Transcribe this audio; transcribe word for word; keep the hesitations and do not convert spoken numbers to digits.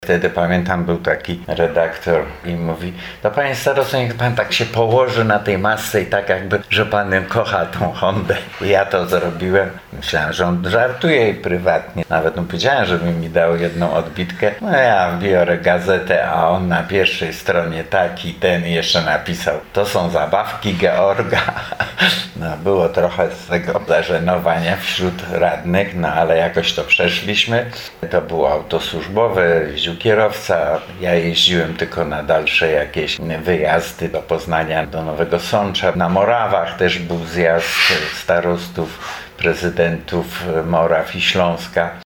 Wtedy pamiętam, był taki redaktor i mówi: to panie starosto, niech pan tak się położy na tej masce i tak jakby, że pan kocha tą Hondę. I ja to zrobiłem. Myślałem, że on żartuje i prywatnie. Nawet mu powiedziałem, żeby mi dał jedną odbitkę. No ja biorę gazetę, a on na pierwszej stronie taki, ten jeszcze napisał: to są zabawki Georga. No było trochę z tego zażenowania wśród radnych, no ale jakoś to przeszliśmy. To było auto służbowe, jeździł kierowca. Ja jeździłem tylko na dalsze jakieś wyjazdy do Poznania, do Nowego Sącza. Na Morawach też był zjazd starostów, prezydentów Moraw i Śląska.